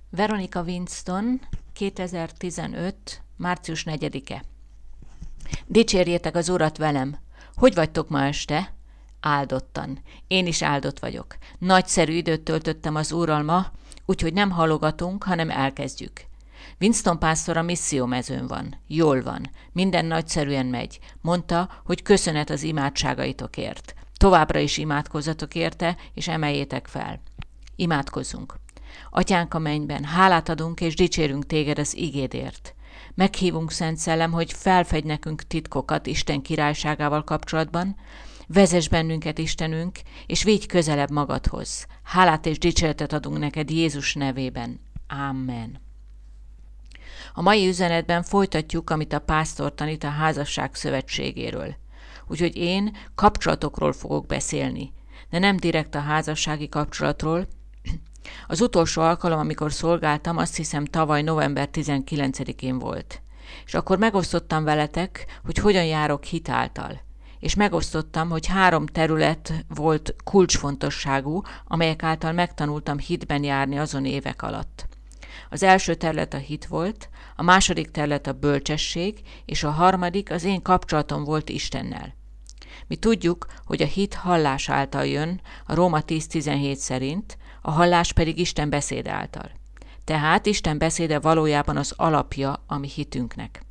Veronica Winston, 2015. március 4-e. Dicsérjétek az Urat velem! Hogy vagytok ma este? Áldottan. Én is áldott vagyok. Nagyszerű időt töltöttem az Úrral ma, úgyhogy nem halogatunk, hanem elkezdjük. Winston pásztor a missziómezőn van. Jól van. Minden nagyszerűen megy. Mondta, hogy köszönet az imádságaitokért. Továbbra is imádkozzatok érte, és emeljétek fel. Imádkozzunk. Atyánk a mennyben, hálát adunk és dicsérünk téged az igédért. Meghívunk, Szent Szellem, hogy felfedj nekünk titkokat Isten királyságával kapcsolatban, vezess bennünket, Istenünk, és vigy közelebb magadhoz. Hálát és dicséretet adunk neked Jézus nevében. Amen. A mai üzenetben folytatjuk, amit a pásztor tanít a házasság szövetségéről. Úgyhogy én kapcsolatokról fogok beszélni, de nem direkt a házassági kapcsolatról. Az utolsó alkalom, amikor szolgáltam, azt hiszem tavaly november 19-én volt. És akkor megosztottam veletek, hogy hogyan járok hit által. És megosztottam, hogy 3 terület volt kulcsfontosságú, amelyek által megtanultam hitben járni azon évek alatt. Az első terület a hit volt, a második terület a bölcsesség, és a harmadik az én kapcsolatom volt Istennel. Mi tudjuk, hogy a hit hallás által jön, a Róma 10:17 szerint, a hallás pedig Isten beszéde által. Tehát Isten beszéde valójában az alapja a mi hitünknek.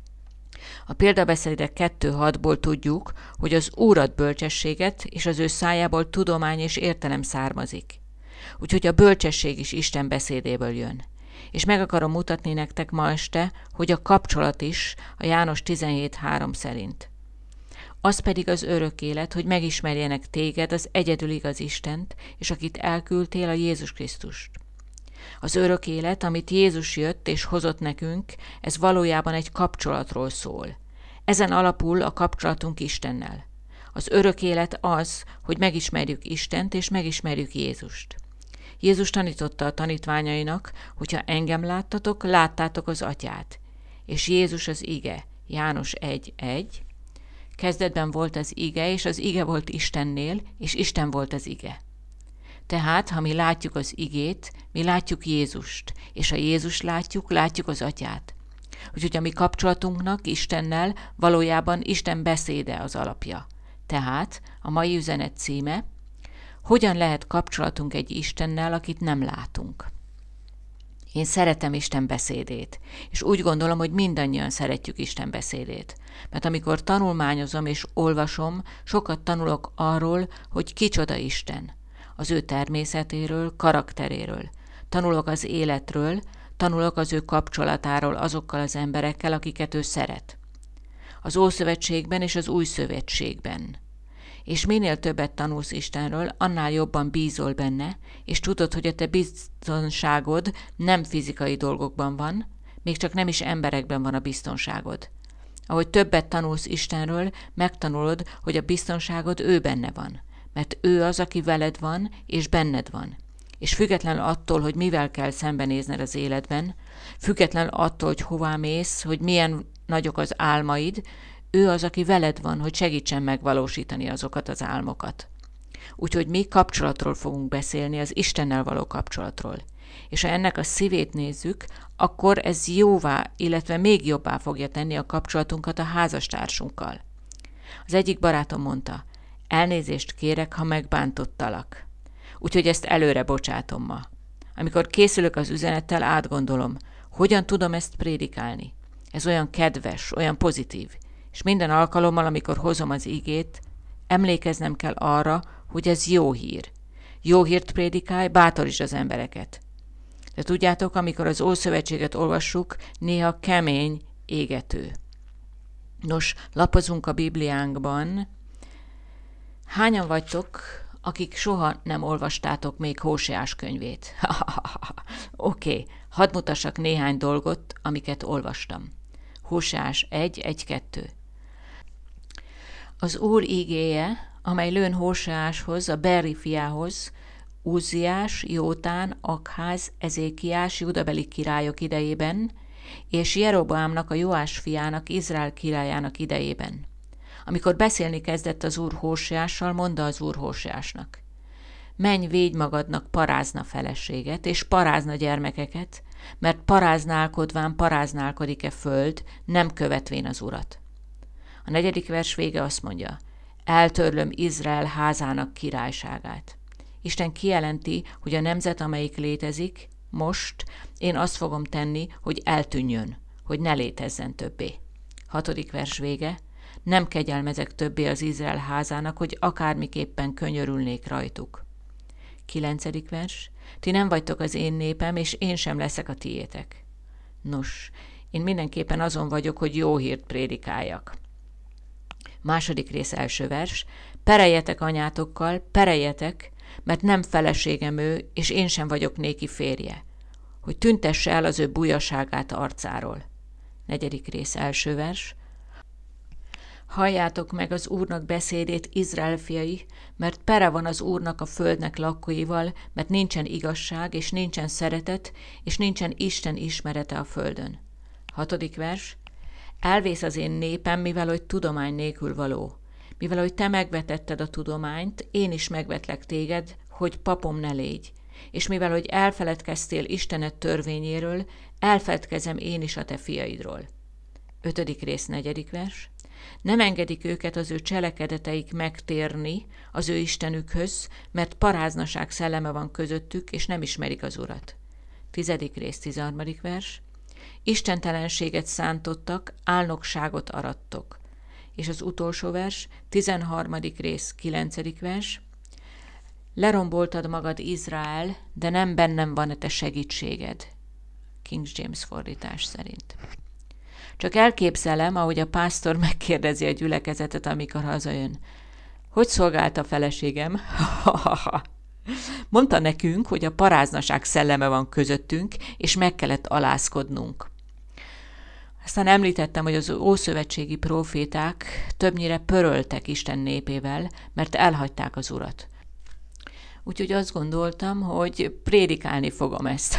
A példabeszédek 2:6-ból tudjuk, hogy az Úr ad bölcsességet, és az ő szájából tudomány és értelem származik. Úgyhogy a bölcsesség is Isten beszédéből jön. És meg akarom mutatni nektek ma este, hogy a kapcsolat is a János 17:3 szerint. Az pedig az örök élet, hogy megismerjenek téged, az egyedül igaz Istent, és akit elküldtél, a Jézus Krisztust. Az örök élet, amit Jézus jött és hozott nekünk, ez valójában egy kapcsolatról szól. Ezen alapul a kapcsolatunk Istennel. Az örök élet az, hogy megismerjük Istent és megismerjük Jézust. Jézus tanította a tanítványainak, hogyha engem láttatok, láttátok az Atyát. És Jézus az ige, János 1:1. Kezdetben volt az ige, és az ige volt Istennél, és Isten volt az ige. Tehát, ha mi látjuk az igét, mi látjuk Jézust, és ha Jézust látjuk, látjuk az Atyát. Úgyhogy a mi kapcsolatunknak Istennel valójában Isten beszéde az alapja. Tehát a mai üzenet címe: hogyan lehet kapcsolatunk egy Istennel, akit nem látunk? Én szeretem Isten beszédét, és úgy gondolom, hogy mindannyian szeretjük Isten beszédét. Mert amikor tanulmányozom és olvasom, sokat tanulok arról, hogy kicsoda Isten, az ő természetéről, karakteréről. Tanulok az életről, tanulok az ő kapcsolatáról azokkal az emberekkel, akiket ő szeret. Az Ószövetségben és az Új Szövetségben. És minél többet tanulsz Istenről, annál jobban bízol benne, és tudod, hogy a te biztonságod nem fizikai dolgokban van, még csak nem is emberekben van a biztonságod. Ahogy többet tanulsz Istenről, megtanulod, hogy a biztonságod ő benne van, mert ő az, aki veled van, és benned van. És függetlenül attól, hogy mivel kell szembenézned az életben, függetlenül attól, hogy hová mész, hogy milyen nagyok az álmaid, ő az, aki veled van, hogy segítsen megvalósítani azokat az álmokat. Úgyhogy mi kapcsolatról fogunk beszélni, az Istennel való kapcsolatról. És ha ennek a szívét nézzük, akkor ez jóvá, illetve még jobbá fogja tenni a kapcsolatunkat a házastársunkkal. Az egyik barátom mondta: elnézést kérek, ha megbántottalak. Úgyhogy ezt előre bocsátom ma. Amikor készülök az üzenettel, átgondolom, hogyan tudom ezt prédikálni. Ez olyan kedves, olyan pozitív. És minden alkalommal, amikor hozom az igét, emlékeznem kell arra, hogy ez jó hír. Jó hírt prédikálj, bátorítsd az embereket. De tudjátok, amikor az Ószövetséget olvassuk, néha kemény, égető. Nos, lapozunk a Bibliánkban. Hányan vagytok, akik soha nem olvastátok még Hóseás könyvét? Oké, hadd mutassak néhány dolgot, amiket olvastam. Hóseás 1:1-2. Az Úr igéje, amely lőn Hóseáshoz, a Berri fiához, Úziás, Jótán, Akház, Ezékiás, judabeli királyok idejében, és Jeroboámnak, a Joás fiának, Izrael királyának idejében. Amikor beszélni kezdett az Úr Hóseással, mondta az Úr Hóseásnak: menj, védj magadnak parázna feleséget, és parázna gyermekeket, mert paráználkodván paráználkodik-e föld, nem követvén az Urat. A 4. vers vége azt mondja, eltörlöm Izrael házának királyságát. Isten kijelenti, hogy a nemzet, amelyik létezik, most én azt fogom tenni, hogy eltűnjön, hogy ne létezzen többé. 6. vers vége, nem kegyelmezek többé az Izrael házának, hogy akármiképpen könyörülnék rajtuk. 9. vers, ti nem vagytok az én népem, és én sem leszek a tiétek. Nos, én mindenképpen azon vagyok, hogy jó hírt prédikáljak. 2. rész 1. vers, pereljetek anyátokkal, pereljetek, mert nem feleségem ő, és én sem vagyok néki férje, hogy tüntesse el az ő bujaságát arcáról. 4. rész 1. vers, halljátok meg az Úrnak beszédét, Izrael fiai, mert pere van az Úrnak a földnek lakóival, mert nincsen igazság, és nincsen szeretet, és nincsen Isten ismerete a földön. 6. vers, elvész az én népem, mivel hogy tudomány nélkül való. Mivel hogy te megvetetted a tudományt, én is megvetlek téged, hogy papom ne légy. És mivel hogy elfeledkeztél Istened törvényéről, elfeledkezem én is a te fiaidról. 5. rész 4. vers, nem engedik őket az ő cselekedeteik megtérni az ő Istenükhöz, mert paráznaság szelleme van közöttük, és nem ismerik az Urat. 10. rész 13. vers, istentelenséget szántottak, álnokságot arattok. És az utolsó vers, 13. rész 9. vers, leromboltad magad, Izrael, de nem bennem van a te segítséged. King James fordítás szerint. Csak elképzelem, ahogy a pásztor megkérdezi a gyülekezetet, amikor hazajön. Hogy szolgált a feleségem? Mondta nekünk, hogy a paráznaság szelleme van közöttünk, és meg kellett alázkodnunk. Aztán említettem, hogy az ószövetségi próféták többnyire pöröltek Isten népével, mert elhagyták az Urat. Úgyhogy azt gondoltam, hogy prédikálni fogom ezt.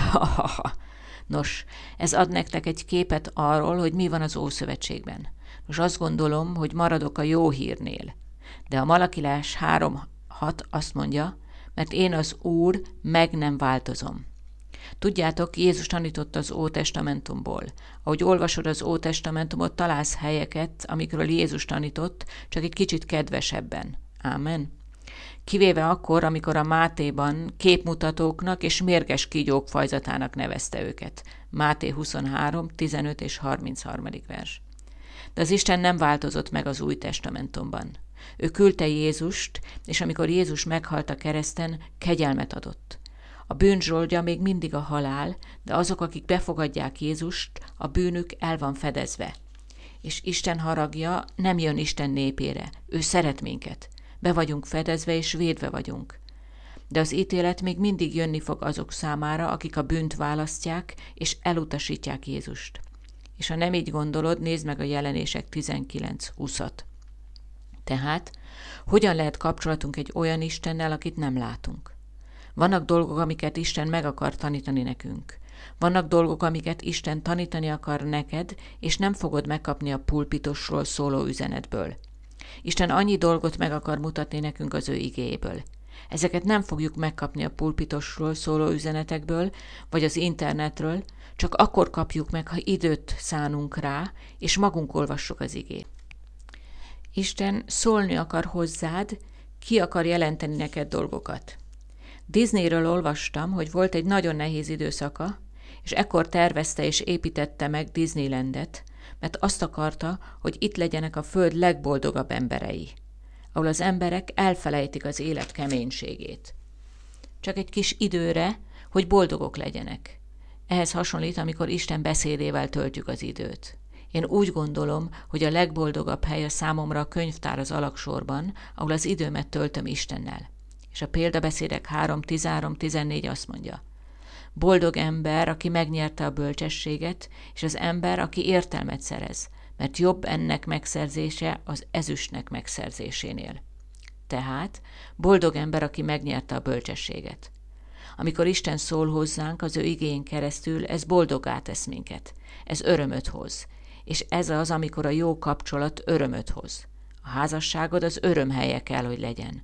Nos, ez ad nektek egy képet arról, hogy mi van az Ószövetségben. Most azt gondolom, hogy maradok a jó hírnél. De a Malakilás 3.6 azt mondja, mert én az Úr meg nem változom. Tudjátok, Jézus tanított az Ótestamentumból. Ahogy olvasod az Ótestamentumot, találsz helyeket, amikről Jézus tanított, csak egy kicsit kedvesebben. Ámen. Kivéve akkor, amikor a Mátéban képmutatóknak és mérges kígyók fajzatának nevezte őket. Máté 23, 15 és 33. vers. De az Isten nem változott meg az Új Testamentumban. Ő küldte Jézust, és amikor Jézus meghalt a kereszten, kegyelmet adott. A bűn zsoldja még mindig a halál, de azok, akik befogadják Jézust, a bűnük el van fedezve. És Isten haragja nem jön Isten népére, ő szeret minket. Be vagyunk fedezve és védve vagyunk. De az ítélet még mindig jönni fog azok számára, akik a bűnt választják és elutasítják Jézust. És ha nem így gondolod, nézd meg a Jelenések 19:20-at. Tehát, hogyan lehet kapcsolatunk egy olyan Istennel, akit nem látunk? Vannak dolgok, amiket Isten meg akar tanítani nekünk. Vannak dolgok, amiket Isten tanítani akar neked, és nem fogod megkapni a pulpitosról szóló üzenetből. Isten annyi dolgot meg akar mutatni nekünk az ő igéjéből. Ezeket nem fogjuk megkapni a pulpitosról szóló üzenetekből, vagy az internetről, csak akkor kapjuk meg, ha időt szánunk rá, és magunk olvassuk az igét. Isten szólni akar hozzád, ki akar jelenteni neked dolgokat. Disneyről olvastam, hogy volt egy nagyon nehéz időszaka, és ekkor tervezte és építette meg Disneylandet, mert azt akarta, hogy itt legyenek a föld legboldogabb emberei, ahol az emberek elfelejtik az élet keménységét. Csak egy kis időre, hogy boldogok legyenek. Ehhez hasonlít, amikor Isten beszédével töltjük az időt. Én úgy gondolom, hogy a legboldogabb hely a számomra a könyvtár az alagsorban, ahol az időmet töltöm Istennel. És a példabeszédek 3:13-14 azt mondja: boldog ember, aki megnyerte a bölcsességet, és az ember, aki értelmet szerez, mert jobb ennek megszerzése az ezüstnek megszerzésénél. Tehát boldog ember, aki megnyerte a bölcsességet. Amikor Isten szól hozzánk az ő igéjén keresztül, ez boldoggá tesz minket. Ez örömöt hoz. És ez az, amikor a jó kapcsolat örömöt hoz. A házasságod az örömhelye kell, hogy legyen. A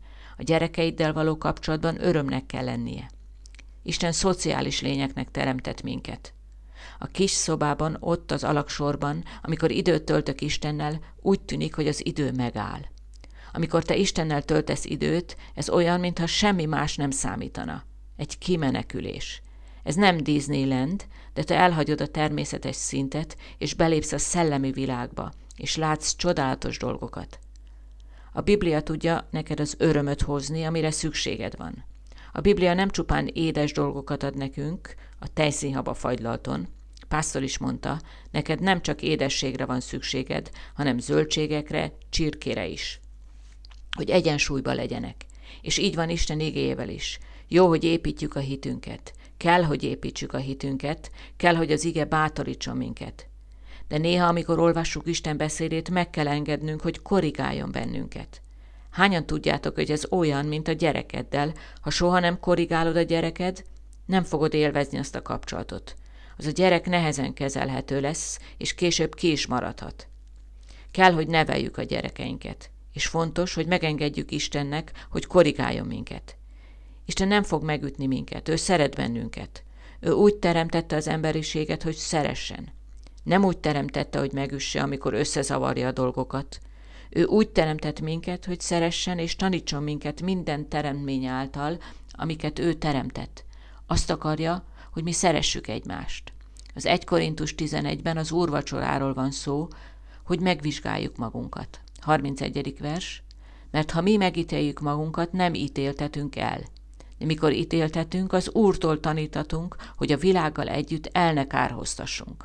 A gyerekeiddel való kapcsolatban örömnek kell lennie. Isten szociális lényeknek teremtett minket. A kis szobában, ott az alagsorban, amikor időt töltök Istennel, úgy tűnik, hogy az idő megáll. Amikor te Istennel töltesz időt, ez olyan, mintha semmi más nem számítana. Egy kimenekülés. Ez nem Disneyland, de te elhagyod a természetes szintet, és belépsz a szellemi világba, és látsz csodálatos dolgokat. A Biblia tudja neked az örömöt hozni, amire szükséged van. A Biblia nem csupán édes dolgokat ad nekünk, a tejszínhaba fagylalton. Pásztor is mondta, neked nem csak édességre van szükséged, hanem zöldségekre, csirkére is. Hogy egyensúlyba legyenek. És így van Isten igéjével is. Jó, hogy építjük a hitünket. Kell, hogy építsük a hitünket, kell, hogy az ige bátorítson minket. De néha, amikor olvassuk Isten beszédét, meg kell engednünk, hogy korrigáljon bennünket. Hányan tudjátok, hogy ez olyan, mint a gyerekeddel, ha soha nem korrigálod a gyereked, nem fogod élvezni azt a kapcsolatot. Az a gyerek nehezen kezelhető lesz, és később ki is maradhat. Kell, hogy neveljük a gyerekeinket, és fontos, hogy megengedjük Istennek, hogy korrigáljon minket. Isten nem fog megütni minket, ő szeret bennünket. Ő úgy teremtette az emberiséget, hogy szeressen. Nem úgy teremtette, hogy megüsse, amikor összezavarja a dolgokat. Ő úgy teremtett minket, hogy szeressen és tanítson minket minden teremtmény által, amiket ő teremtett. Azt akarja, hogy mi szeressük egymást. Az 1 Korintus 11-ben az úrvacsoráról van szó, hogy megvizsgáljuk magunkat. 31. vers. Mert ha mi megítéljük magunkat, nem ítéltetünk el. De mikor ítéltetünk, az Úrtól tanítatunk, hogy a világgal együtt el ne kárhoztassunk.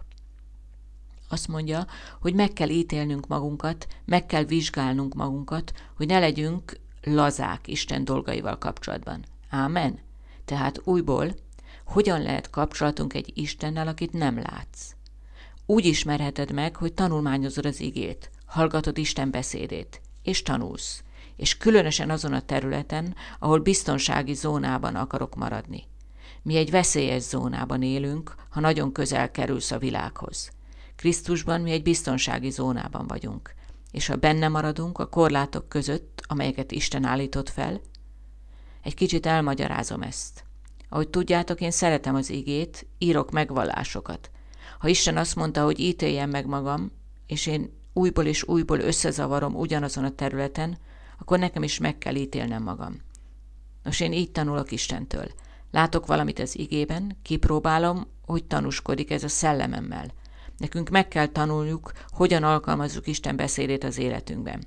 Azt mondja, hogy meg kell ítélnünk magunkat, meg kell vizsgálnunk magunkat, hogy ne legyünk lazák Isten dolgaival kapcsolatban. Ámen? Tehát újból, hogyan lehet kapcsolatunk egy Istennel, akit nem látsz? Úgy ismerheted meg, hogy tanulmányozod az igét, hallgatod Isten beszédét, és tanulsz. És különösen azon a területen, ahol biztonsági zónában akarok maradni. Mi egy veszélyes zónában élünk, ha nagyon közel kerülsz a világhoz. Krisztusban mi egy biztonsági zónában vagyunk, és ha benne maradunk a korlátok között, amelyeket Isten állított fel, egy kicsit elmagyarázom ezt. Ahogy tudjátok, én szeretem az igét, írok megvallásokat. Ha Isten azt mondta, hogy ítéljem meg magam, és én újból és újból összezavarom ugyanazon a területen, akkor nekem is meg kell ítélnem magam. Nos, én így tanulok Istentől. Látok valamit az igében, kipróbálom, hogy tanúskodik ez a szellememmel. Nekünk meg kell tanuljuk, hogyan alkalmazzuk Isten beszédét az életünkben.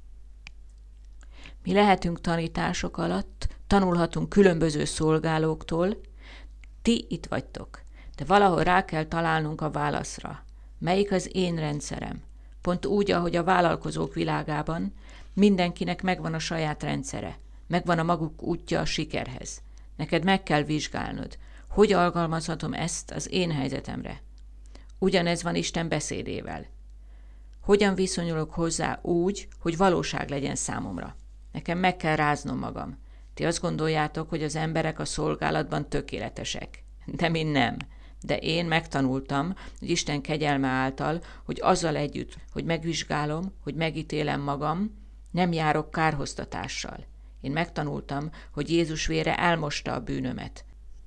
Mi lehetünk tanítások alatt, tanulhatunk különböző szolgálóktól. Ti itt vagytok, de valahol rá kell találnunk a válaszra. Melyik az én rendszerem? Pont úgy, ahogy a vállalkozók világában mindenkinek megvan a saját rendszere, megvan a maguk útja a sikerhez. Neked meg kell vizsgálnod, hogy alkalmazhatom ezt az én helyzetemre. Ugyanez van Isten beszédével. Hogyan viszonyulok hozzá úgy, hogy valóság legyen számomra? Nekem meg kell ráznom magam. Ti azt gondoljátok, hogy az emberek a szolgálatban tökéletesek. De mi nem. De én megtanultam, hogy Isten kegyelme által, hogy azzal együtt, hogy megvizsgálom, hogy megítélem magam, nem járok kárhoztatással. Én megtanultam, hogy Jézus vére elmosta a bűnömet.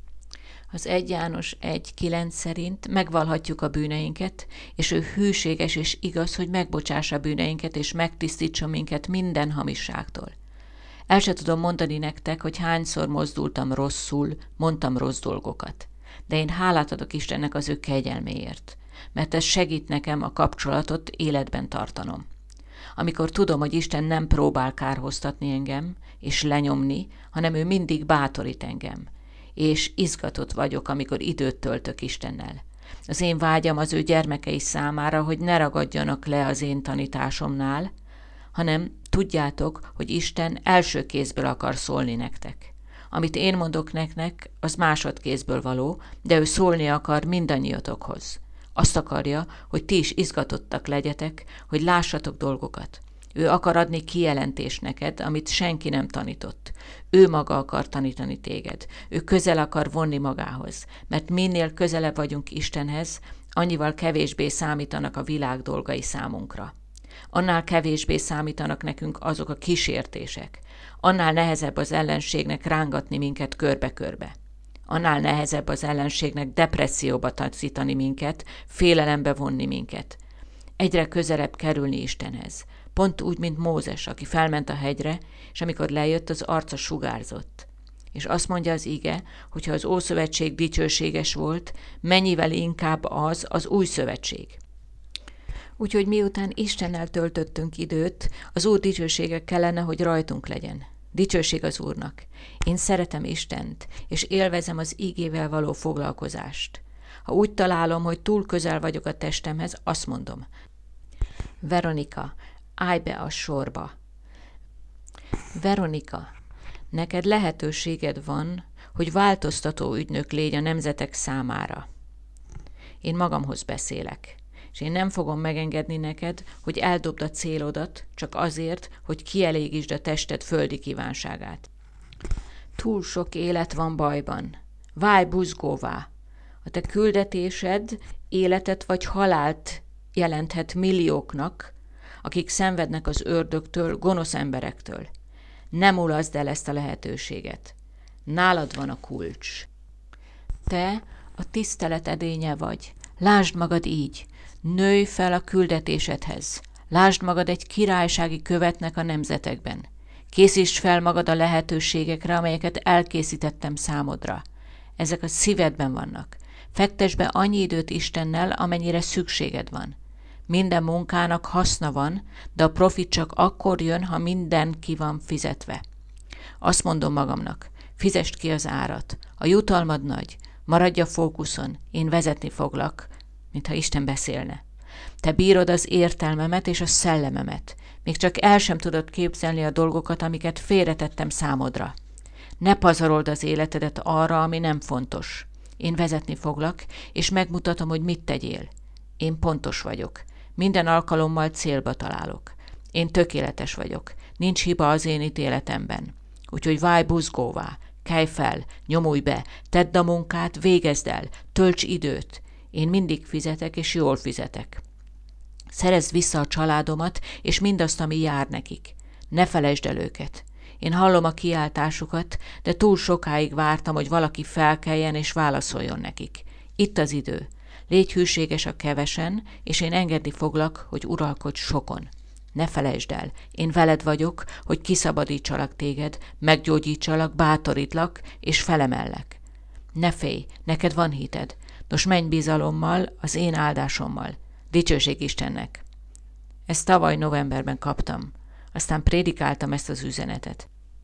Az 1 János 1.9 szerint megvallhatjuk a bűneinket, és ő hűséges és igaz, hogy megbocsássa bűneinket, és megtisztítson minket minden hamisságtól. El se tudom mondani nektek, hogy hányszor mozdultam rosszul, mondtam rossz dolgokat. De én hálát adok Istennek az ő kegyelméért, mert ez segít nekem a kapcsolatot életben tartanom. Amikor tudom, hogy Isten nem próbál kárhoztatni engem, és lenyomni, hanem ő mindig bátorít engem, és izgatott vagyok, amikor időt töltök Istennel. Az én vágyam az ő gyermekei számára, hogy ne ragadjanak le az én tanításomnál, hanem tudjátok, hogy Isten első kézből akar szólni nektek. Amit én mondok nektek, az másodkézből való, de ő szólni akar mindannyiatokhoz. Azt akarja, hogy ti is izgatottak legyetek, hogy lássatok dolgokat. Ő akar adni kijelentést neked, amit senki nem tanított. Ő maga akar tanítani téged. Ő közel akar vonni magához, mert minél közelebb vagyunk Istenhez, annyival kevésbé számítanak a világ dolgai számunkra. Annál kevésbé számítanak nekünk azok a kísértések, annál nehezebb az ellenségnek rángatni minket körbe-körbe. Annál nehezebb az ellenségnek depresszióba taszítani minket, félelembe vonni minket. Egyre közelebb kerülni Istenhez. Pont úgy, mint Mózes, aki felment a hegyre, és amikor lejött, az arca sugárzott. És azt mondja az ige, hogyha az Ószövetség dicsőséges volt, mennyivel inkább az új szövetség. Úgyhogy miután Istennel töltöttünk időt, az Úr dicsősége kellene, hogy rajtunk legyen. Dicsőség az Úrnak. Én szeretem Istent, és élvezem az ígével való foglalkozást. Ha úgy találom, hogy túl közel vagyok a testemhez, azt mondom: Veronika, állj be a sorba. Veronika, neked lehetőséged van, hogy változtató ügynök légy a nemzetek számára. Én magamhoz beszélek, és én nem fogom megengedni neked, hogy eldobd a célodat csak azért, hogy kielégítsd a tested földi kívánságát. Túl sok élet van bajban. Válj buzgóvá. A te küldetésed életet vagy halált jelenthet millióknak, akik szenvednek az ördögtől, gonosz emberektől. Nem mulaszd el ezt a lehetőséget. Nálad van a kulcs. Te a tisztelet edénye vagy. Lásd magad így. Nőj fel a küldetésedhez. Lásd magad egy királysági követnek a nemzetekben. Készítsd fel magad a lehetőségekre, amelyeket elkészítettem számodra. Ezek a szívedben vannak. Fektesd be annyi időt Istennel, amennyire szükséged van. Minden munkának haszna van, de a profit csak akkor jön, ha minden ki van fizetve. Azt mondom magamnak, fizesd ki az árat. A jutalmad nagy, maradj a fókuszon, én vezetni foglak, mintha Isten beszélne. Te bírod az értelmemet és a szellememet. Még csak el sem tudod képzelni a dolgokat, amiket félretettem számodra. Ne pazarold az életedet arra, ami nem fontos. Én vezetni foglak, és megmutatom, hogy mit tegyél. Én pontos vagyok. Minden alkalommal célba találok. Én tökéletes vagyok. Nincs hiba az én ítéletemben. Úgyhogy válj buzgóvá, kelj fel, nyomulj be, tedd a munkát, végezd el, tölts időt. Én mindig fizetek, és jól fizetek. Szerezd vissza a családomat, és mindazt, ami jár nekik. Ne felejtsd el őket. Én hallom a kiáltásukat, de túl sokáig vártam, hogy valaki felkeljen és válaszoljon nekik. Itt az idő. Légy hűséges a kevesen, és én engedni foglak, hogy uralkodj sokon. Ne felejtsd el, én veled vagyok, hogy kiszabadítsalak téged, meggyógyítsalak, bátorítlak, és felemellek. Ne félj, neked van hited. Nos, menj bizalommal, az én áldásommal. Dicsőség Istennek! Ezt tavaly novemberben kaptam. Aztán prédikáltam ezt az üzenetet.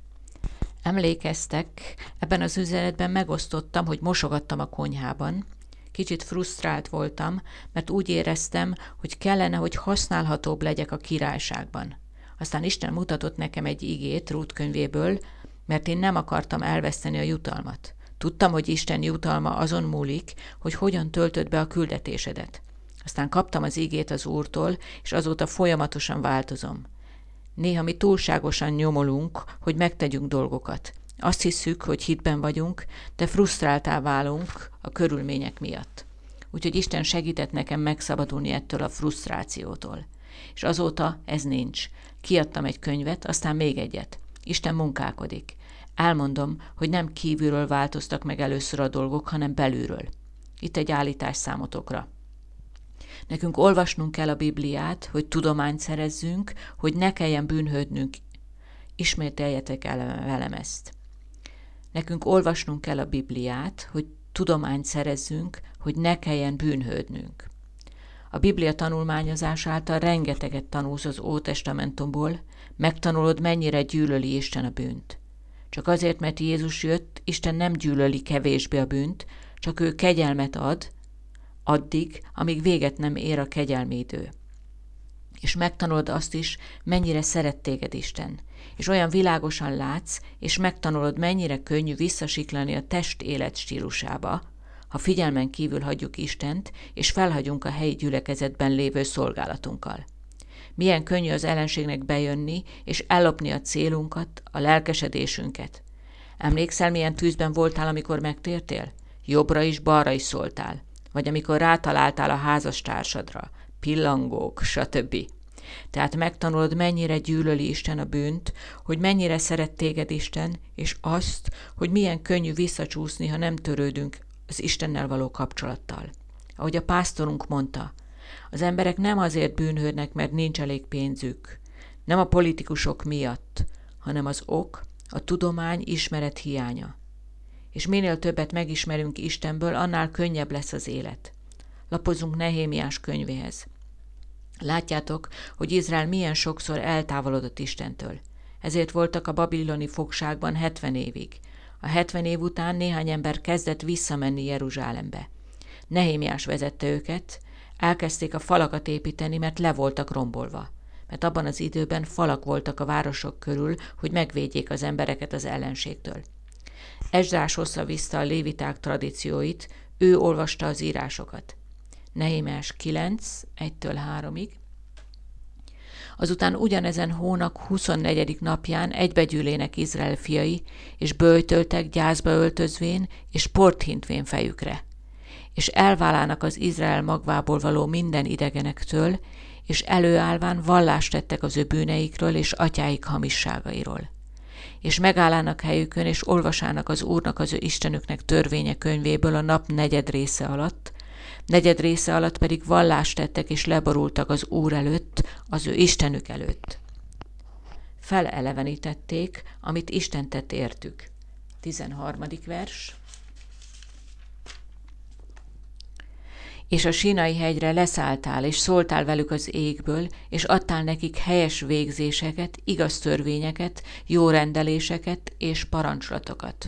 Emlékeztek, ebben az üzenetben megosztottam, hogy mosogattam a konyhában. Kicsit frusztrált voltam, mert úgy éreztem, hogy kellene, hogy használhatóbb legyek a királyságban. Aztán Isten mutatott nekem egy igét Rút könyvéből, mert én nem akartam elveszteni a jutalmat. Tudtam, hogy Isten jutalma azon múlik, hogy hogyan töltöd be a küldetésedet. Aztán kaptam az igét az Úrtól, és azóta folyamatosan változom. Néha mi túlságosan nyomolunk, hogy megtegyünk dolgokat. Azt hisszük, hogy hitben vagyunk, de frusztráltá válunk a körülmények miatt. Úgyhogy Isten segített nekem megszabadulni ettől a frusztrációtól. És azóta ez nincs. Kiadtam egy könyvet, aztán még egyet. Isten munkálkodik. Elmondom, hogy nem kívülről változtak meg először a dolgok, hanem belülről. Itt egy állítás számotokra. Nekünk olvasnunk kell a Bibliát, hogy tudományt szerezzünk, hogy ne kelljen bűnhődnünk. Ismételjetek el velem ezt. Nekünk olvasnunk kell a Bibliát, hogy tudományt szerezzünk, hogy ne kelljen bűnhődnünk. A Biblia tanulmányozás által rengeteget tanulsz az Ótestamentumból, megtanulod, mennyire gyűlöli Isten a bűnt. Csak azért, mert Jézus jött, Isten nem gyűlöli kevésbé a bűnt, csak ő kegyelmet ad, addig, amíg véget nem ér a kegyelmi idő. És megtanulod azt is, mennyire szeret téged Isten. És olyan világosan látsz, és megtanulod, mennyire könnyű visszasiklani a test élet stílusába, ha figyelmen kívül hagyjuk Istent, és felhagyunk a helyi gyülekezetben lévő szolgálatunkkal. Milyen könnyű az ellenségnek bejönni, és ellopni a célunkat, a lelkesedésünket. Emlékszel, milyen tűzben voltál, amikor megtértél? Jobbra is, balra is szóltál. Vagy amikor rátaláltál a házastársadra, pillangók, stb. Tehát megtanulod, mennyire gyűlöli Isten a bűnt, hogy mennyire szeret téged Isten, és azt, hogy milyen könnyű visszacsúszni, ha nem törődünk az Istennel való kapcsolattal. Ahogy a pásztorunk mondta, az emberek nem azért bűnhődnek, mert nincs elég pénzük, nem a politikusok miatt, hanem az ok, a tudomány, ismeret hiánya. És minél többet megismerünk Istenből, annál könnyebb lesz az élet. Lapozzunk Nehémiás könyvéhez. Látjátok, hogy Izrael milyen sokszor eltávolodott Istentől. Ezért voltak a babiloni fogságban 70 évig. A 70 év után néhány ember kezdett visszamenni Jeruzsálembe. Nehémiás vezette őket, elkezdték a falakat építeni, mert le voltak rombolva. Mert abban az időben falak voltak a városok körül, hogy megvédjék az embereket az ellenségtől. Esdrás hozta vissza a léviták tradícióit, ő olvasta az írásokat. Nehémiás 9, 1-től 3-ig. Azután ugyanezen hónap 24. napján egybegyűlének Izrael fiai, és böjtöltek gyászba öltözvén, és port hintvén fejükre. És elválának az Izrael magvából való minden idegenektől, és előállván vallást tettek az ő bűneikről és atyáik hamisságairól. És megállának helyükön, és olvasának az Úrnak, az ő Istenüknek törvénye könyvéből a nap negyed része alatt pedig vallást tettek, és leborultak az Úr előtt, az ő Istenük előtt. Felelevenítették, amit Isten tett értük. 13. vers. És a Sínai hegyre leszálltál, és szóltál velük az égből, és adtál nekik helyes végzéseket, igaz törvényeket, jó rendeléseket és parancslatokat.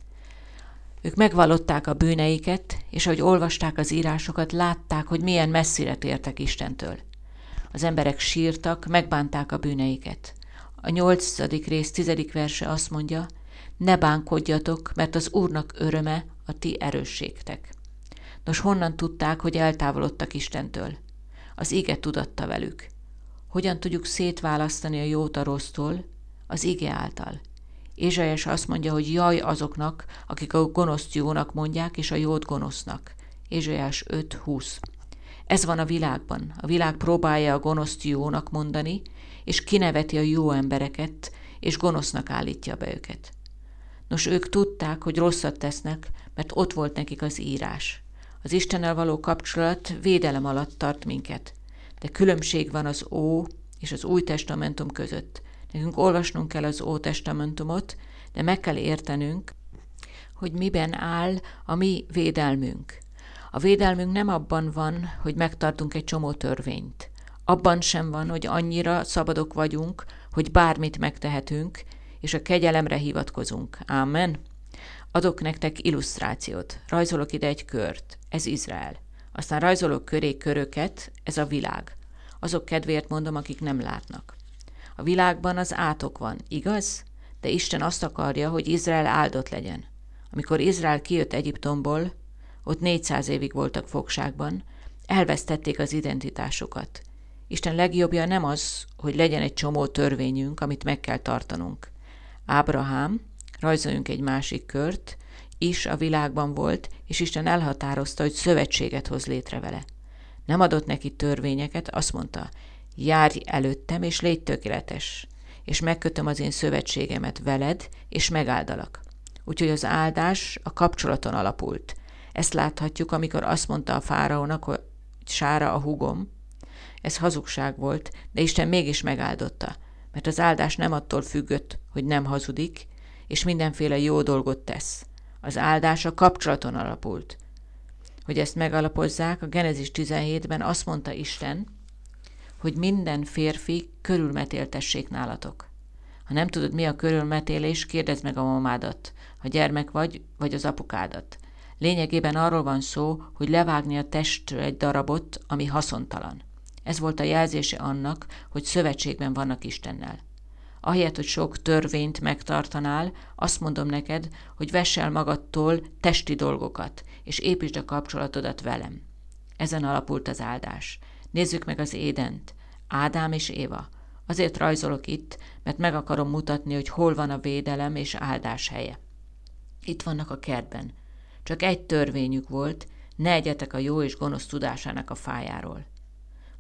Ők megvallották a bűneiket, és ahogy olvasták az írásokat, látták, hogy milyen messzire tértek Istentől. Az emberek sírtak, megbánták a bűneiket. A 8. rész 10. verse azt mondja, ne bánkodjatok, mert az Úrnak öröme a ti erősségtek. Nos, honnan tudták, hogy eltávolodtak Istentől? Az ige tudatta velük. Hogyan tudjuk szétválasztani a jót a rossztól? Az ige által. Ézsaiás azt mondja, hogy jaj azoknak, akik a gonoszt jónak mondják, és a jót gonosznak. Ézsaiás 5:20. Ez van a világban. A világ próbálja a gonoszt jónak mondani, és kineveti a jó embereket, és gonosznak állítja be őket. Nos, ők tudták, hogy rosszat tesznek, mert ott volt nekik az írás. Az Istennel való kapcsolat védelem alatt tart minket, de különbség van az Ó és az Új Testamentum között. Nekünk olvasnunk kell az Ótestamentumot, de meg kell értenünk, hogy miben áll a mi védelmünk. A védelmünk nem abban van, hogy megtartunk egy csomó törvényt. Abban sem van, hogy annyira szabadok vagyunk, hogy bármit megtehetünk, és a kegyelemre hivatkozunk. Ámen. Adok nektek illusztrációt. Rajzolok ide egy kört. Ez Izrael. Aztán rajzolok köré köröket. Ez a világ. Azok kedvéért mondom, akik nem látnak. A világban az átok van, igaz? De Isten azt akarja, hogy Izrael áldott legyen. Amikor Izrael kijött Egyiptomból, ott 400 évig voltak fogságban, elvesztették az identitásukat. Isten legjobbja nem az, hogy legyen egy csomó törvényünk, amit meg kell tartanunk. Ábrahám, rajzoljunk egy másik kört, is a világban volt, és Isten elhatározta, hogy szövetséget hoz létre vele. Nem adott neki törvényeket, azt mondta, járj előttem, és légy tökéletes, és megkötöm az én szövetségemet veled, és megáldalak. Úgyhogy az áldás a kapcsolaton alapult. Ezt láthatjuk, amikor azt mondta a fáraónak, hogy Sára a húgom. Ez hazugság volt, de Isten mégis megáldotta, mert az áldás nem attól függött, hogy nem hazudik, és mindenféle jó dolgot tesz. Az áldás a kapcsolaton alapult. Hogy ezt megalapozzák, a Genezis 17-ben azt mondta Isten, hogy minden férfi körülmetéltessék nálatok. Ha nem tudod, mi a körülmetélés, kérdezd meg a mamádat, ha gyermek vagy az apukádat. Lényegében arról van szó, hogy levágni a testről egy darabot, ami haszontalan. Ez volt a jelzése annak, hogy szövetségben vannak Istennel. Ahelyett, hogy sok törvényt megtartanál, azt mondom neked, hogy vess el magadtól testi dolgokat, és építsd a kapcsolatodat velem. Ezen alapult az áldás. Nézzük meg az Édent. Ádám és Éva. Azért rajzolok itt, mert meg akarom mutatni, hogy hol van a védelem és áldás helye. Itt vannak a kertben. Csak egy törvényük volt, ne egyetek a jó és gonosz tudásának a fájáról.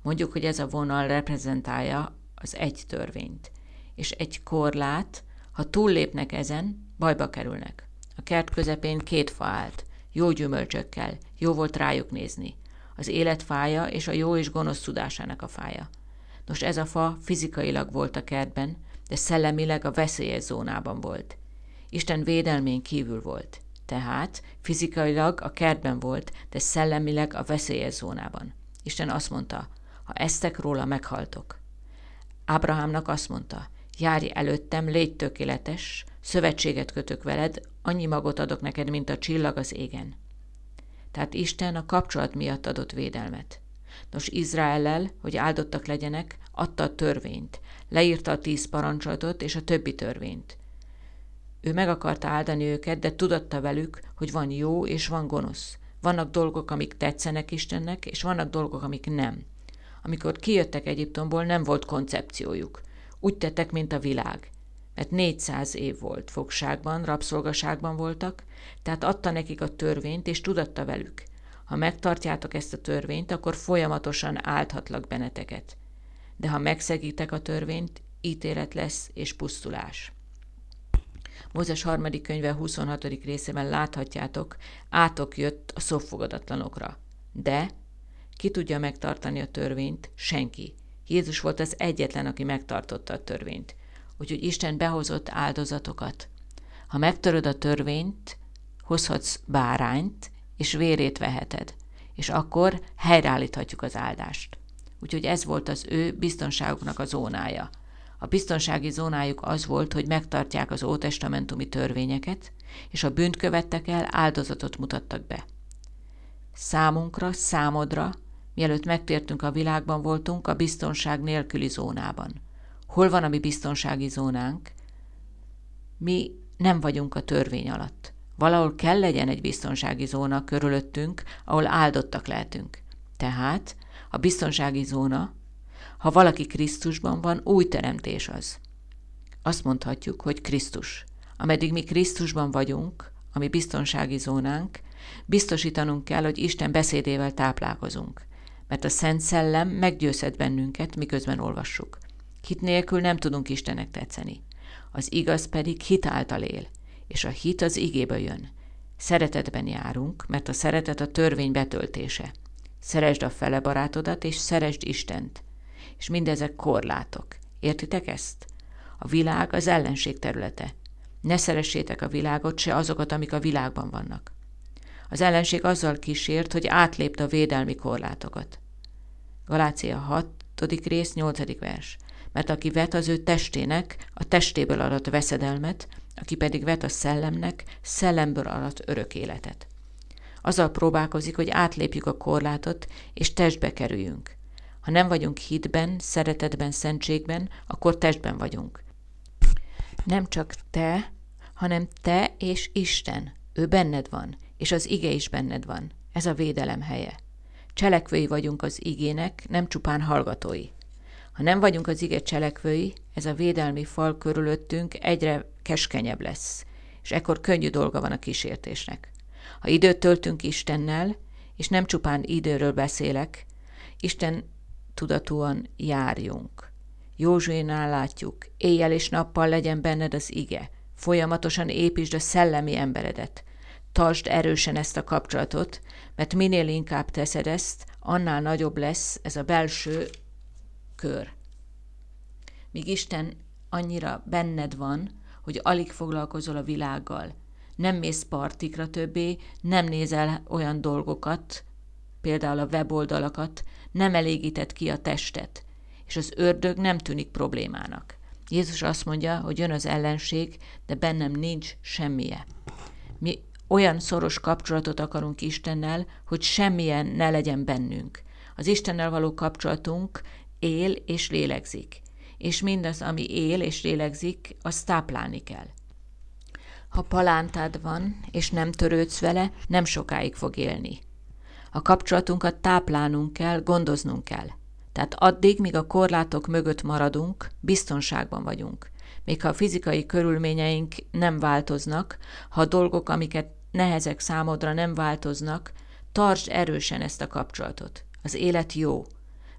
Mondjuk, hogy ez a vonal reprezentálja az egy törvényt, és egy korlát, ha túllépnek ezen, bajba kerülnek. A kert közepén 2 fa állt, jó gyümölcsökkel, jó volt rájuk nézni. Az élet fája és a jó és gonosz tudásának a fája. Nos, ez a fa fizikailag volt a kertben, de szellemileg a veszélyes zónában volt. Isten védelmén kívül volt. Tehát fizikailag a kertben volt, de szellemileg a veszélyes zónában. Isten azt mondta, ha esztek róla, meghaltok. Ábrahámnak azt mondta, járj előttem, légy tökéletes, szövetséget kötök veled, annyi magot adok neked, mint a csillag az égen. Tehát Isten a kapcsolat miatt adott védelmet. Nos, Izraellel, hogy áldottak legyenek, adta a törvényt, leírta a 10 parancsolatot és a többi törvényt. Ő meg akarta áldani őket, de tudatta velük, hogy van jó és van gonosz. Vannak dolgok, amik tetszenek Istennek, és vannak dolgok, amik nem. Amikor kijöttek Egyiptomból, nem volt koncepciójuk. Úgy tettek, mint a világ. Mert 400 év volt fogságban, rabszolgaságban voltak, tehát adta nekik a törvényt, és tudatta velük. Ha megtartjátok ezt a törvényt, akkor folyamatosan áldhatlak benneteket. De ha megszegitek a törvényt, ítélet lesz és pusztulás. Mózes 3. könyve 26. részében láthatjátok, átok jött a szopfogadatlanokra. De ki tudja megtartani a törvényt? Senki. Jézus volt az egyetlen, aki megtartotta a törvényt. Úgyhogy Isten behozott áldozatokat. Ha megtöröd a törvényt, hozhatsz bárányt, és vérét veheted, és akkor helyreállíthatjuk az áldást. Úgyhogy ez volt az ő biztonságuknak a zónája. A biztonsági zónájuk az volt, hogy megtartják az ótestamentumi törvényeket, és ha bűnt követtek el, áldozatot mutattak be. Számunkra, számodra, mielőtt megtértünk a világban, voltunk a biztonság nélküli zónában. Hol van a mi biztonsági zónánk? Mi nem vagyunk a törvény alatt. Valahol kell legyen egy biztonsági zóna körülöttünk, ahol áldottak lehetünk. Tehát a biztonsági zóna, ha valaki Krisztusban van, új teremtés az. Azt mondhatjuk, hogy Krisztus. Ameddig mi Krisztusban vagyunk, a mi biztonsági zónánk, biztosítanunk kell, hogy Isten beszédével táplálkozunk. Mert a Szent Szellem meggyőzhet bennünket, miközben olvassuk. Hit nélkül nem tudunk Istennek tetszeni. Az igaz pedig hit által él, és a hit az igéből jön. Szeretetben járunk, mert a szeretet a törvény betöltése. Szeresd a fele barátodat, és szeresd Istent. És mindezek korlátok. Értitek ezt? A világ az ellenség területe. Ne szeressétek a világot, se azokat, amik a világban vannak. Az ellenség azzal kísért, hogy átlépte a védelmi korlátokat. Galácia 6. rész, 8. vers. Mert aki vet az ő testének, a testéből arat veszedelmet, aki pedig vet a szellemnek, szellemből arat örök életet. Azzal próbálkozik, hogy átlépjük a korlátot, és testbe kerüljünk. Ha nem vagyunk hitben, szeretetben, szentségben, akkor testben vagyunk. Nem csak te, hanem te és Isten. Ő benned van, és az ige is benned van. Ez a védelem helye. Cselekvői vagyunk az igének, nem csupán hallgatói. Ha nem vagyunk az ige cselekvői, ez a védelmi fal körülöttünk egyre keskenyebb lesz, és ekkor könnyű dolga van a kísértésnek. Ha időt töltünk Istennel, és nem csupán időről beszélek, Isten tudatúan járjunk. Józsuénál látjuk, éjjel és nappal legyen benned az ige, folyamatosan építsd a szellemi emberedet. Tartsd erősen ezt a kapcsolatot, mert minél inkább teszed ezt, annál nagyobb lesz ez a belső kör. Míg Isten annyira benned van, hogy alig foglalkozol a világgal. Nem mész partikra többé, nem nézel olyan dolgokat, például a weboldalakat, nem elégíted ki a testet, és az ördög nem tűnik problémának. Jézus azt mondja, hogy jön az ellenség, de bennem nincs semmije. Mi olyan szoros kapcsolatot akarunk Istennel, hogy semmilyen ne legyen bennünk. Az Istennel való kapcsolatunk él és lélegzik, és mindaz, ami él és lélegzik, azt táplálni kell. Ha palántád van, és nem törődsz vele, nem sokáig fog élni. A kapcsolatunkat táplálnunk kell, gondoznunk kell. Tehát addig, míg a korlátok mögött maradunk, biztonságban vagyunk. Még ha a fizikai körülményeink nem változnak, ha a dolgok, amiket nehezek számodra nem változnak, tartsd erősen ezt a kapcsolatot. Az élet jó.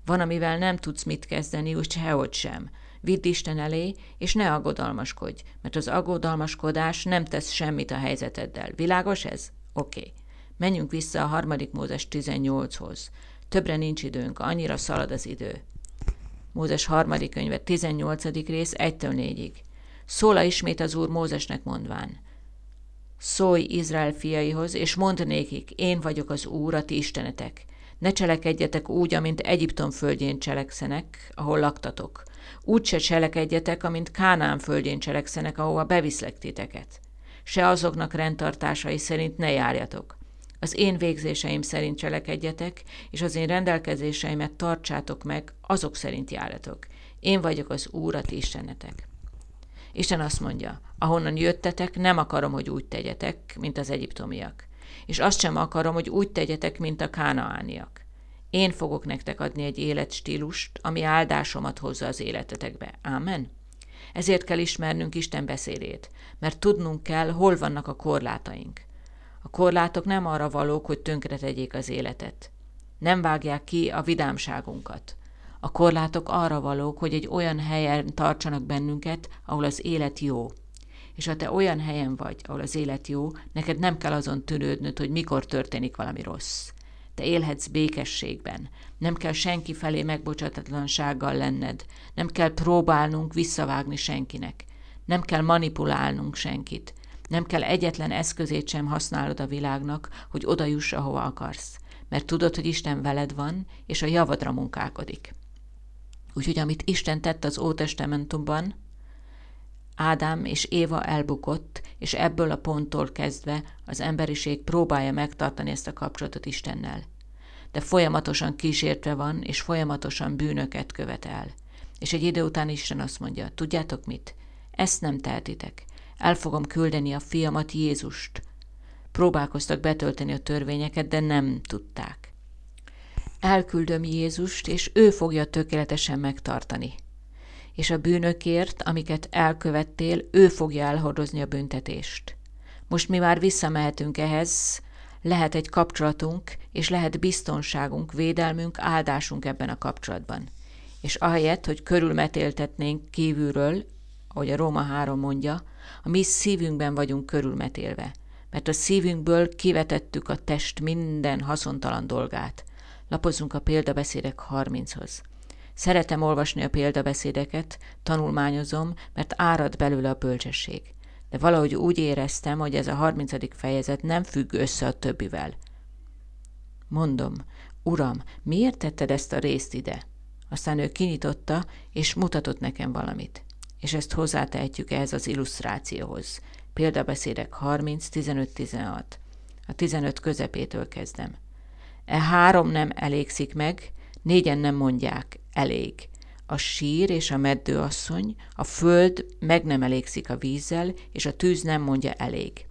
Van, amivel nem tudsz mit kezdeni, úgy sehogy sem. Vidd Isten elé, és ne aggodalmaskodj, mert az aggodalmaskodás nem tesz semmit a helyzeteddel. Világos ez? Oké. Menjünk vissza a 3. Mózes 18-hoz. Többre nincs időnk, annyira szalad az idő. Mózes 3. könyve 18. rész 1-4-ig. Szóla ismét az Úr Mózesnek mondván: Szólj Izrael fiaihoz, és mondd nékik, én vagyok az Úr, a ti istenetek. Ne cselekedjetek úgy, amint Egyiptom földjén cselekszenek, ahol laktatok. Úgy se cselekedjetek, amint Kánaán földjén cselekszenek, ahova beviszlek titeket. Se azoknak rendtartásai szerint ne járjatok. Az én végzéseim szerint cselekedjetek, és az én rendelkezéseimet tartsátok meg, azok szerint járjatok. Én vagyok az Úr, a ti istenetek. Isten azt mondja, ahonnan jöttetek, nem akarom, hogy úgy tegyetek, mint az egyiptomiak. És azt sem akarom, hogy úgy tegyetek, mint a kánaániak. Én fogok nektek adni egy életstílust, ami áldásomat hozza az életetekbe. Ámen? Ezért kell ismernünk Isten beszédét, mert tudnunk kell, hol vannak a korlátaink. A korlátok nem arra valók, hogy tönkretegyék az életet. Nem vágják ki a vidámságunkat. A korlátok arra valók, hogy egy olyan helyen tartsanak bennünket, ahol az élet jó. És ha te olyan helyen vagy, ahol az élet jó, neked nem kell azon tűnődnöd, hogy mikor történik valami rossz. Te élhetsz békességben. Nem kell senki felé megbocsátatlansággal lenned. Nem kell próbálnunk visszavágni senkinek. Nem kell manipulálnunk senkit. Nem kell egyetlen eszközét sem használod a világnak, hogy oda juss, ahova akarsz. Mert tudod, hogy Isten veled van, és a javadra munkálkodik. Úgyhogy amit Isten tett az Ótestamentumban, Ádám és Éva elbukott, és ebből a ponttól kezdve az emberiség próbálja megtartani ezt a kapcsolatot Istennel. De folyamatosan kísértve van, és folyamatosan bűnöket követel. És egy idő után Isten azt mondja, tudjátok mit? Ezt nem tehetitek. El fogom küldeni a fiamat, Jézust. Próbálkoztak betölteni a törvényeket, de nem tudták. Elküldöm Jézust, és ő fogja tökéletesen megtartani. És a bűnökért, amiket elkövettél, ő fogja elhordozni a büntetést. Most mi már visszamehetünk ehhez, lehet egy kapcsolatunk, és lehet biztonságunk, védelmünk, áldásunk ebben a kapcsolatban. És ahelyett, hogy körülmetéltetnénk kívülről, ahogy a Róma 3 mondja, a mi szívünkben vagyunk körülmetélve, mert a szívünkből kivetettük a test minden haszontalan dolgát. Lapozzunk a példabeszédek 30-hoz. Szeretem olvasni a példabeszédeket, tanulmányozom, mert árad belőle a bölcsesség. De valahogy úgy éreztem, hogy ez a 30. fejezet nem függ össze a többivel. Mondom, Uram, miért tetted ezt a részt ide? Aztán ő kinyitotta, és mutatott nekem valamit. És ezt hozzátehetjük ehhez az illusztrációhoz. Példabeszédek 30, 15-16. A 15 közepétől kezdem. E 3 nem elégszik meg, 4 nem mondják, elég. A sír és a meddőasszony, a föld meg nem elégszik a vízzel, és a tűz nem mondja elég.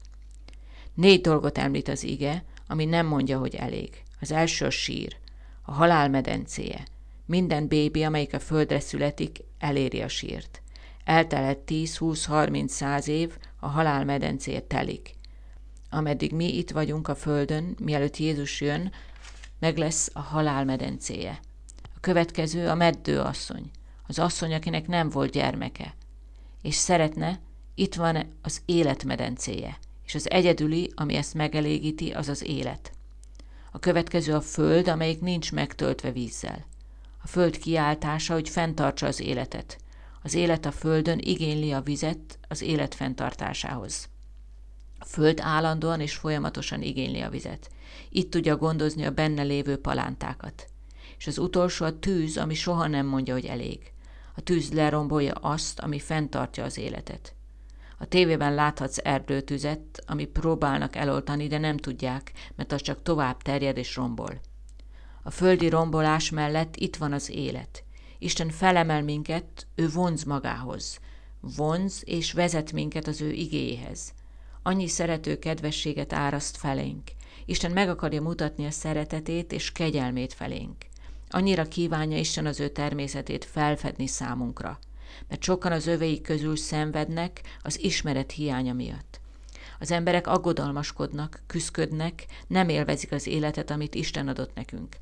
4 dolgot említ az ige, ami nem mondja, hogy elég. Az első a sír, a halál medencéje. Minden bébi, amelyik a földre születik, eléri a sírt. Eltelhet 10, 20, 30, 100 év, a halál medencéje telik. Ameddig mi itt vagyunk a földön, mielőtt Jézus jön, meg lesz a halál medencéje. A következő a meddőasszony, az asszony, akinek nem volt gyermeke, és szeretne, itt van az életmedencéje, és az egyedüli, ami ezt megelégíti, az az élet. A következő a föld, amelyik nincs megtöltve vízzel. A föld kiáltása, hogy fenntartsa az életet. Az élet a földön igényli a vizet az élet fenntartásához. A föld állandóan és folyamatosan igényli a vizet. Itt tudja gondozni a benne lévő palántákat. És az utolsó a tűz, ami soha nem mondja, hogy elég. A tűz lerombolja azt, ami fenntartja az életet. A tévében láthatsz erdőtüzet, ami próbálnak eloltani, de nem tudják, mert az csak tovább terjed és rombol. A földi rombolás mellett itt van az élet. Isten felemel minket, ő vonz magához. Vonz és vezet minket az ő igéhez. Annyi szerető kedvességet áraszt felénk. Isten meg akarja mutatni a szeretetét és kegyelmét felénk. Annyira kívánja Isten az ő természetét felfedni számunkra, mert sokan az övéik közül szenvednek az ismeret hiánya miatt. Az emberek aggodalmaskodnak, küszködnek, nem élvezik az életet, amit Isten adott nekünk.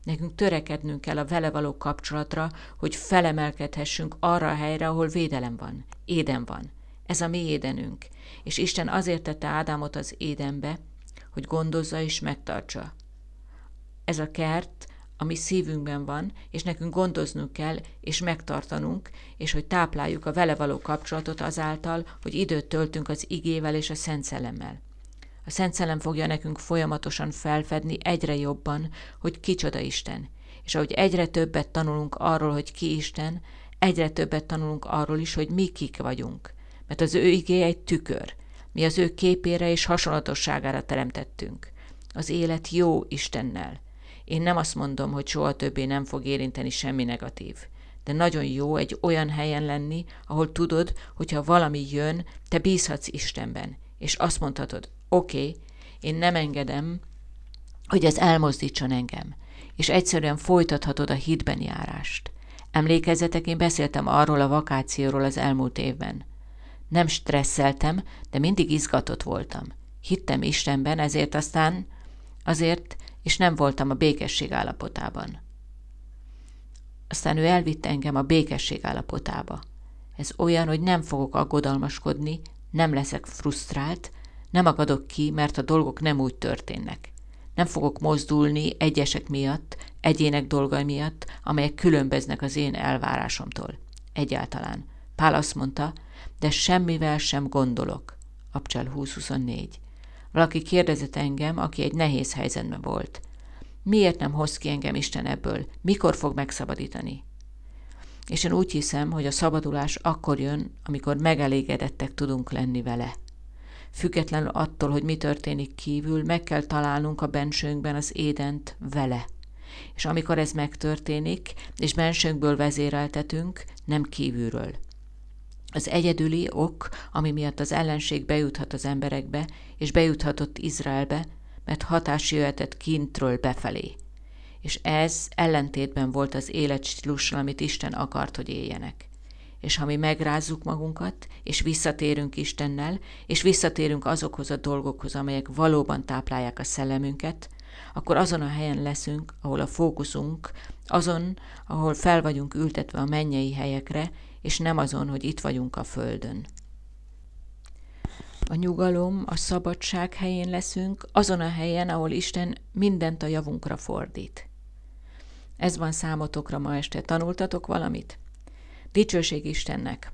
Nekünk törekednünk kell a vele való kapcsolatra, hogy felemelkedhessünk arra a helyre, ahol védelem van, éden van. Ez a mi édenünk. És Isten azért tette Ádámot az édenbe, hogy gondozza és megtartsa. Ez a kert a mi szívünkben van, és nekünk gondoznunk kell, és megtartanunk, és hogy tápláljuk a vele való kapcsolatot azáltal, hogy időt töltünk az igével és a Szent Szellemmel. A Szent Szellem fogja nekünk folyamatosan felfedni egyre jobban, hogy kicsoda Isten. És ahogy egyre többet tanulunk arról, hogy ki Isten, egyre többet tanulunk arról is, hogy mi kik vagyunk. Mert az ő igéje egy tükör. Mi az ő képére és hasonlatosságára teremtettünk. Az élet jó Istennel. Én nem azt mondom, hogy soha többé nem fog érinteni semmi negatív. De nagyon jó egy olyan helyen lenni, ahol tudod, hogyha valami jön, te bízhatsz Istenben. És azt mondhatod, oké, én nem engedem, hogy ez elmozdítson engem. És egyszerűen folytathatod a hitben járást. Emlékezzetek, én beszéltem arról a vakációról az elmúlt évben. Nem stresszeltem, de mindig izgatott voltam. Hittem Istenben, azért, és nem voltam a békesség állapotában. Aztán ő elvitt engem a békesség állapotába. Ez olyan, hogy nem fogok aggodalmaskodni, nem leszek frusztrált, nem akadok ki, mert a dolgok nem úgy történnek. Nem fogok mozdulni egyesek miatt, egyének dolgai miatt, amelyek különböznek az én elvárásomtól. Egyáltalán. Pál azt mondta, de semmivel sem gondolok. Abcsel 20:24. Valaki kérdezett engem, aki egy nehéz helyzetben volt. Miért nem hoz ki engem Isten ebből? Mikor fog megszabadítani? És én úgy hiszem, hogy a szabadulás akkor jön, amikor megelégedettek tudunk lenni vele. Függetlenül attól, hogy mi történik kívül, meg kell találnunk a bensőnkben az édent vele. És amikor ez megtörténik, és bensőnkből vezéreltetünk, nem kívülről. Az egyedüli ok, ami miatt az ellenség bejuthat az emberekbe, és bejuthatott Izraelbe, mert hatás jöhetett kintről befelé. És ez ellentétben volt az életstílussal, amit Isten akart, hogy éljenek. És ha mi megrázzuk magunkat, és visszatérünk Istennel, és visszatérünk azokhoz a dolgokhoz, amelyek valóban táplálják a szellemünket, akkor azon a helyen leszünk, ahol a fókuszunk, azon, ahol fel vagyunk ültetve a mennyei helyekre, és nem azon, hogy itt vagyunk a földön. A nyugalom, a szabadság helyén leszünk, azon a helyen, ahol Isten mindent a javunkra fordít. Ez van számotokra ma este. Tanultatok valamit? Dicsőség Istennek.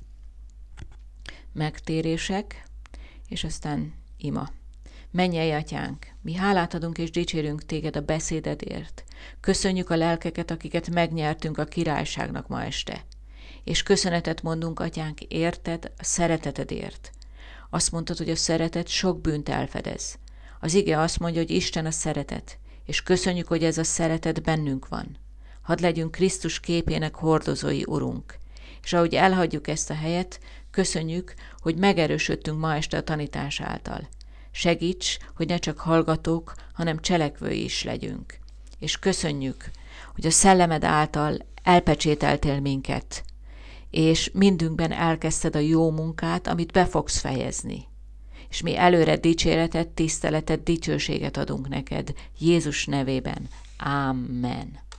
Megtérések, és aztán ima. Mennyei Atyánk, mi hálát adunk és dicsérünk téged a beszédedért. Köszönjük a lelkeket, akiket megnyertünk a királyságnak ma este. És köszönetet mondunk, Atyánk, érted, a szeretetedért. Azt mondtad, hogy a szeretet sok bűnt elfedez. Az ige azt mondja, hogy Isten a szeretet, és köszönjük, hogy ez a szeretet bennünk van. Hadd legyünk Krisztus képének hordozói, Urunk. És ahogy elhagyjuk ezt a helyet, köszönjük, hogy megerősödtünk ma este a tanítás által. Segíts, hogy ne csak hallgatók, hanem cselekvői is legyünk. És köszönjük, hogy a szellemed által elpecsételtél minket, és mindünkben elkezdted a jó munkát, amit be fogsz fejezni. És mi előre dicséretet, tiszteletet, dicsőséget adunk neked, Jézus nevében. Amen.